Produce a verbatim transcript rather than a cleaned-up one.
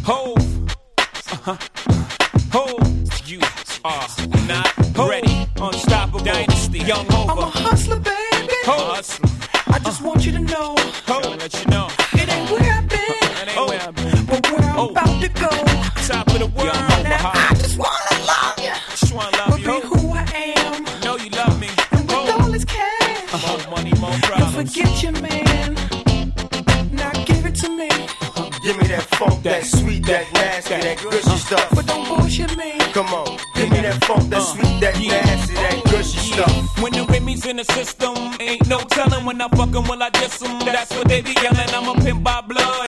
Hove, uh-huh. Hove, you are not Hove. Ready. Unstoppable dynasty, young Hova. I'm a hustler, baby. Hove. Hustler. I just uh. want you to know. Hove. Let you know. It ain't where I've been. It ain't oh. where I've been. But where I'm oh. about to go. Top of the world. Young Hova. Now, I just wanna love you. Just wanna love but you. But be who I am. I know you love me. And with Hove. All this cash. Uh-huh. More money, more problems. Don't forget your man. Now give it to me. Give me that funk, that sweet, that nasty, that gushy uh, stuff. But don't bullshit me. Come on, give me that funk, that uh, sweet, that yeah. nasty, that gushy yeah. stuff. When the Remy's in the system, ain't no telling when I fuck 'em, will I diss 'em. That's what they be yelling, I'm a pimp by blood.